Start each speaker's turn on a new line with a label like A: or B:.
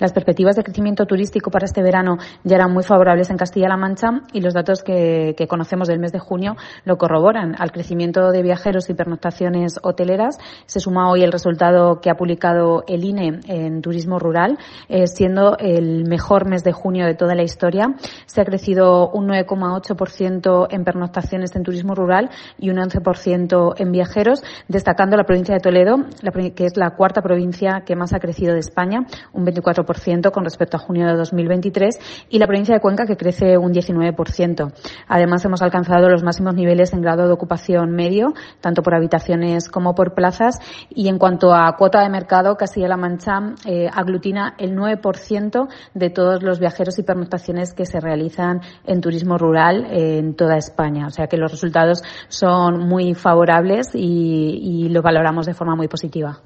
A: Las perspectivas de crecimiento turístico para este verano ya eran muy favorables en Castilla-La Mancha y los datos que conocemos del mes de junio lo corroboran. Al crecimiento de viajeros y pernoctaciones hoteleras se suma hoy el resultado que ha publicado el INE en turismo rural, siendo el mejor mes de junio de toda la historia. Se ha crecido un 9,8% en pernoctaciones en turismo rural y un 11% en viajeros, destacando la provincia de Toledo, que es la cuarta provincia que más ha crecido de España, un 24% con respecto a junio de 2023, y la provincia de Cuenca, que crece un 19%. Además, hemos alcanzado los máximos niveles en grado de ocupación medio, tanto por habitaciones como por plazas, y en cuanto a cuota de mercado, Castilla-La Mancha aglutina el 9% de todos los viajeros y pernoctaciones que se realizan en turismo rural en toda España. O sea que los resultados son muy favorables y lo valoramos de forma muy positiva.